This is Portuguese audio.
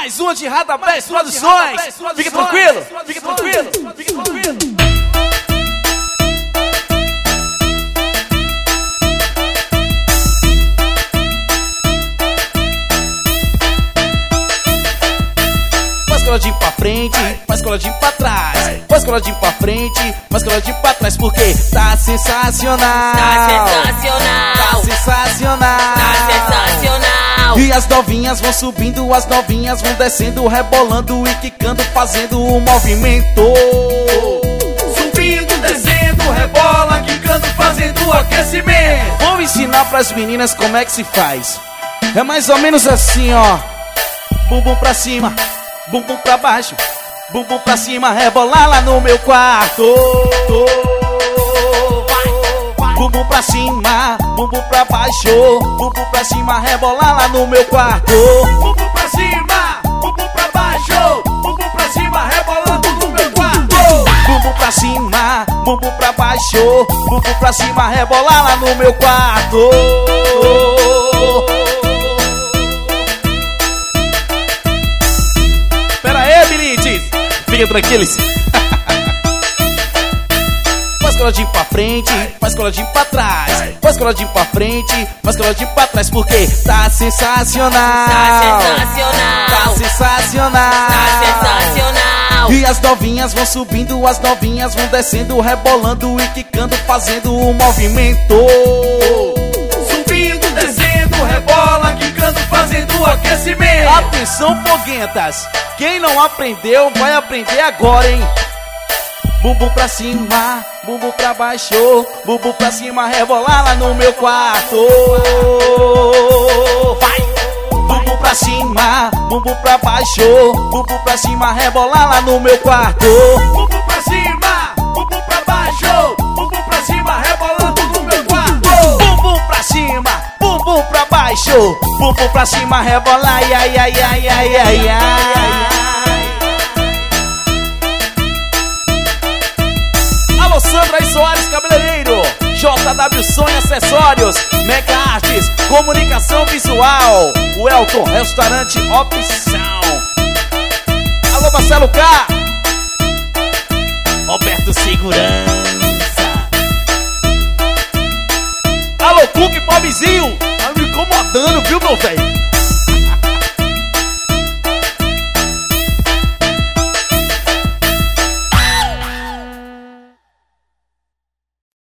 Mais uma de Radapés Produções. Fique tranquilo, fique tranquilo, fique tranquilo. Faz coladinho pra frente, faz coladinho pra trás. Faz coladinho pra frente, faz coladinho pra trás. Porque tá sensacional. Tá sensacional. Tá sensacional. Tá sensacional. E as novinhas vão subindo, as novinhas vão descendo, rebolando e quicando, fazendo o movimento. Subindo, descendo, rebola, quicando, fazendo o aquecimento. Vou ensinar pras meninas como é que se faz. É mais ou menos assim, ó. Bumbum pra cima, bumbum pra baixo, bumbum pra cima, rebolar lá no meu quarto. Bumbum pra cima, bumbum pra baixo, bumbum pra cima, rebolar lá no meu quarto. Bumbum pra cima, bumbum pra baixo, bumbum pra cima, rebolando no meu quarto. Bumbum pra cima, bumbum pra baixo, bumbum pra cima, rebolar lá no meu quarto. Pera aí, Bilites, fiquem tranquilos. Faz coladinho pra frente, faz coladinho pra trás. Faz coladinho pra frente, faz coladinho pra trás. Porque tá sensacional. Tá sensacional. Tá sensacional. Tá sensacional. E as novinhas vão subindo, as novinhas vão descendo, rebolando e quicando, fazendo o movimento. Subindo, descendo, rebola, quicando, fazendo o aquecimento. Atenção, foguentas, quem não aprendeu vai aprender agora, hein? Bumbum pra cima, bumbum pra baixo, bumbum pra cima, rebolar lá no meu quarto. Vai! Bumbum pra cima, bumbum pra baixo, bumbum pra cima, rebolar lá no meu quarto. Bumbum pra cima, bumbum pra baixo, bumbum pra cima, rebolando no meu quarto. Bumbum pra cima, bumbum pra baixo, bumbum pra cima, rebolar, ai, ai, ai, ai, ai, ai, ai. Alô, Sandra e Soares Cabeleireiro, JW Sonho Acessórios, Mega Artes, Comunicação Visual, o Elton Restaurante Opção. Alô, Marcelo K, Roberto Segurança. Alô, Cook Pobzinho, tá me incomodando, viu, meu velho?